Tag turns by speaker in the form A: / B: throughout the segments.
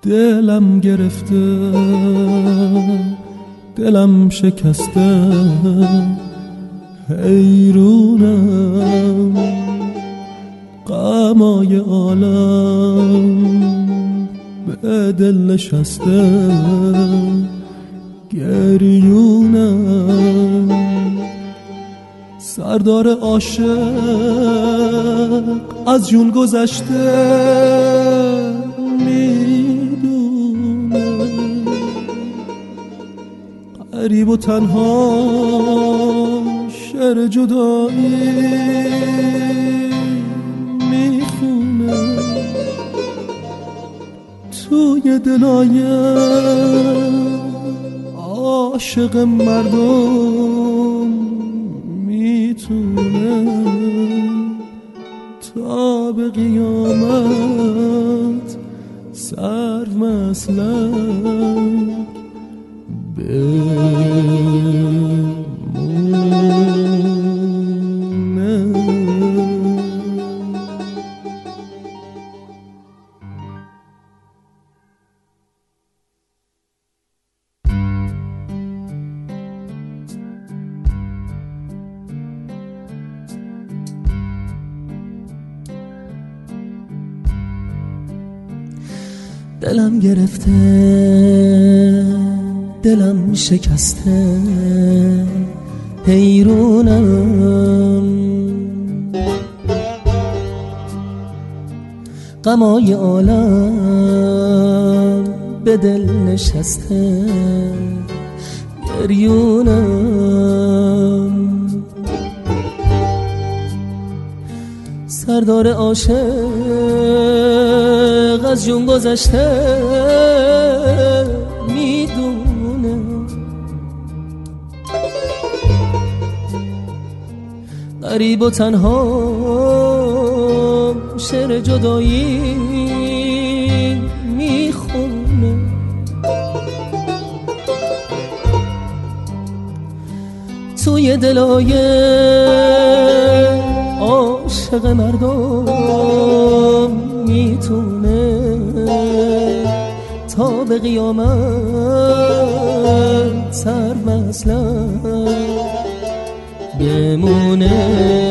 A: دلم گرفته، دلم شکسته، حیرونم، غمای عالم به دل نشسته، گریونم، سردار عاشق از جون گذشته، میدونه غریب و تنها شعر جدایی میخونه توی دلای عاشق مردم، میتونه تا به قیامت سرو مسلک دلم گرفته، دلم شکسته، حیرونم، غمای عالم به دل نشسته، گریونم، سردار عاشق از جون گذشته، میدونه غریب و تنها شعر جدایی میخونه توی دلای عاشق مردم، میتونه تا به قیامت سر مسلک بمونه.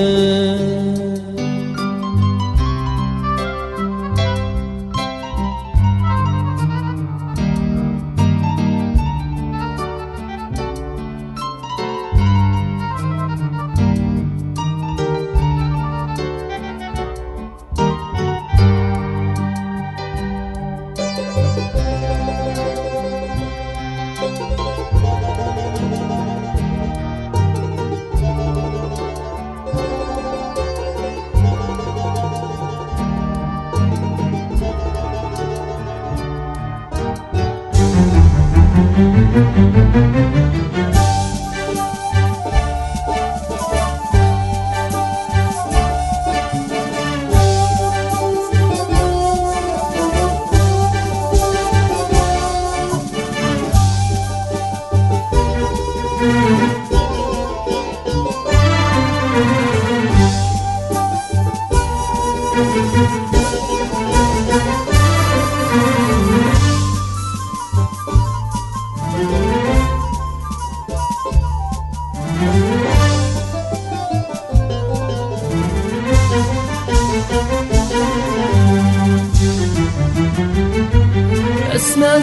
A: اسم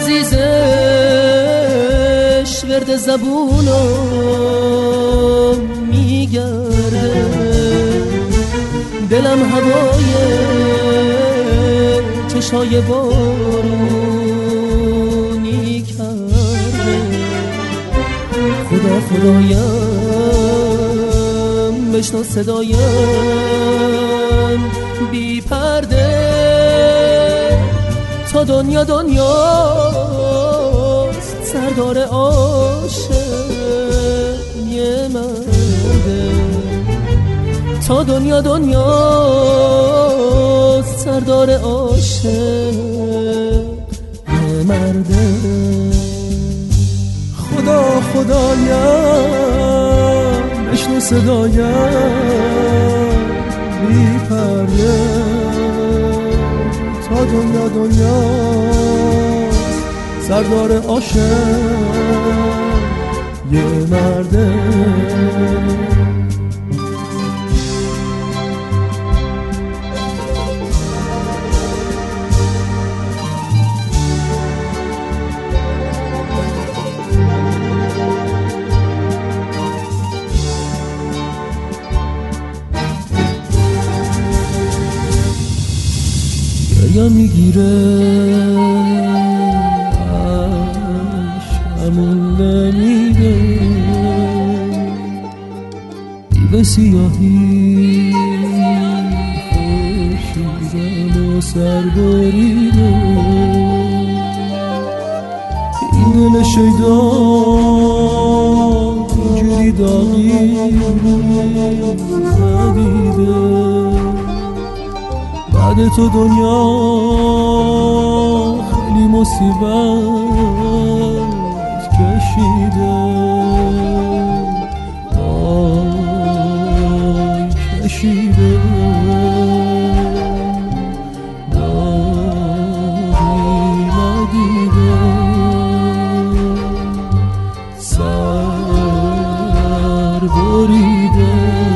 A: عزیزش ورد زبونم میگرده، دلم هوای چشای بارونی کرده، خدا خدایم بشنو صدایم بی پرده، تا دنیا دنیاست سردار عاشق یه مرده، تا دنیا دنیاست سردار عاشق یه مرده. خدا خدایم بشنو صدایم بی پرده، تا دنیا سردار عاشق یه مرده. گریا میگیره عشقمون نمیده، دیو سیاهی خورشیدم و سر بریده، این دل شیدا اینجوری داغی ندیده، بعد تو دنیا خیلی مصیبت کشیده، آی کشیده، داری ندیده، سر بریده،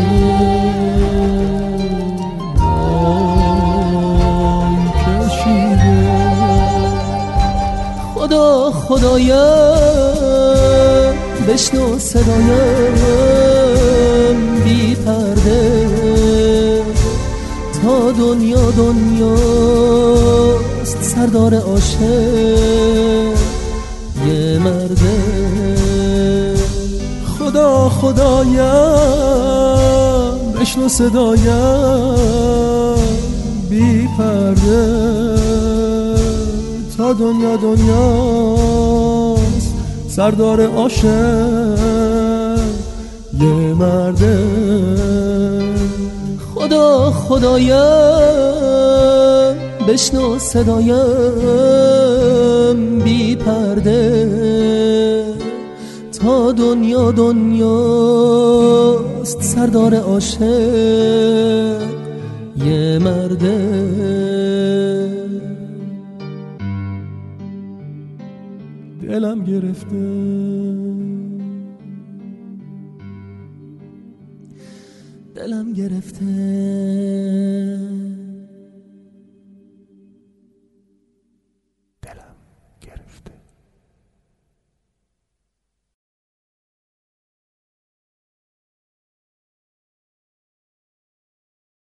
A: خدایم بشنو صدایم بی پرده، تا دنیا دنیاست سردار عاشق یه مرده. خدایم بشنو صدایم بی پرده، تا دنیا دنیاست سردار عاشق یه مرده. خدایم بشنو صدایم بی پرده، تا دنیا دنیاست سردار عاشق یه مرده. دلم گرفته، دلم گرفته،